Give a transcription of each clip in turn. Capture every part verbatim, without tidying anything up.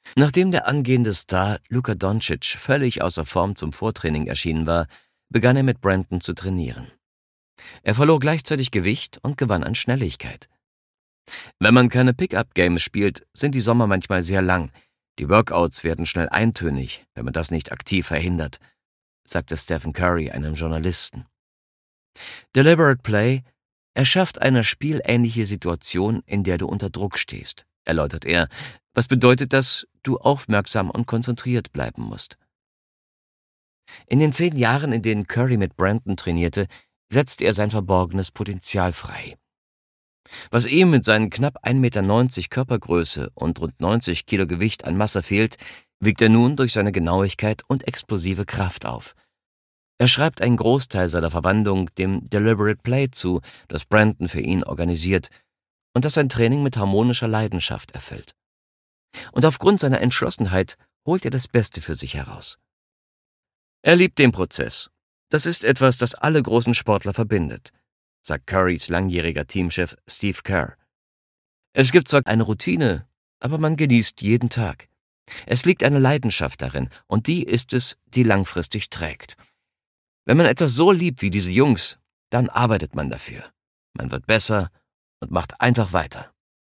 Nachdem der angehende Star Luka Dončić völlig außer Form zum Vortraining erschienen war, begann er mit Brandon zu trainieren. Er verlor gleichzeitig Gewicht und gewann an Schnelligkeit. Wenn man keine Pick-up-Games spielt, sind die Sommer manchmal sehr lang. Die Workouts werden schnell eintönig, wenn man das nicht aktiv verhindert, sagte Stephen Curry einem Journalisten. Deliberate Play erschafft eine spielähnliche Situation, in der du unter Druck stehst, erläutert er, was bedeutet, dass du aufmerksam und konzentriert bleiben musst. In den zehn Jahren, in denen Curry mit Brandon trainierte, setzte er sein verborgenes Potenzial frei. Was ihm mit seinen knapp ein Meter neunzig Körpergröße und rund neunzig Kilo Gewicht an Masse fehlt, wiegt er nun durch seine Genauigkeit und explosive Kraft auf. Er schreibt einen Großteil seiner Verwandlung dem Deliberate Play zu, das Brandon für ihn organisiert und das sein Training mit harmonischer Leidenschaft erfüllt. Und aufgrund seiner Entschlossenheit holt er das Beste für sich heraus. Er liebt den Prozess. Das ist etwas, das alle großen Sportler verbindet, sagt Currys langjähriger Teamchef Steve Kerr. Es gibt zwar eine Routine, aber man genießt jeden Tag. Es liegt eine Leidenschaft darin, und die ist es, die langfristig trägt. Wenn man etwas so liebt wie diese Jungs, dann arbeitet man dafür. Man wird besser und macht einfach weiter.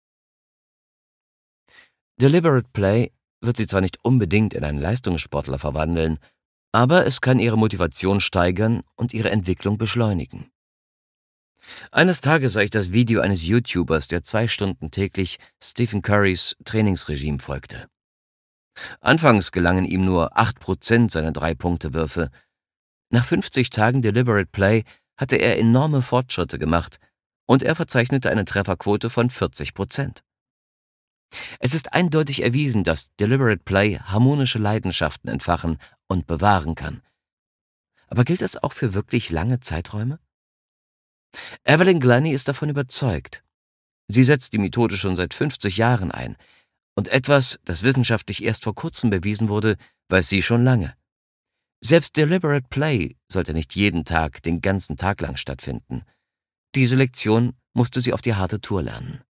Deliberate Play wird sie zwar nicht unbedingt in einen Leistungssportler verwandeln, aber es kann ihre Motivation steigern und ihre Entwicklung beschleunigen. Eines Tages sah ich das Video eines YouTubers, der zwei Stunden täglich Stephen Currys Trainingsregime folgte. Anfangs gelangen ihm nur acht Prozent seiner Drei-Punkte-Würfe. Nach fünfzig Tagen Deliberate Play hatte er enorme Fortschritte gemacht und er verzeichnete eine Trefferquote von vierzig Prozent. Es ist eindeutig erwiesen, dass Deliberate Play harmonische Leidenschaften entfachen und bewahren kann. Aber gilt das auch für wirklich lange Zeiträume? Evelyn Glennie ist davon überzeugt. Sie setzt die Methode schon seit fünfzig Jahren ein. Und etwas, das wissenschaftlich erst vor kurzem bewiesen wurde, weiß sie schon lange. Selbst Deliberate Play sollte nicht jeden Tag, den ganzen Tag lang stattfinden. Diese Lektion musste sie auf die harte Tour lernen.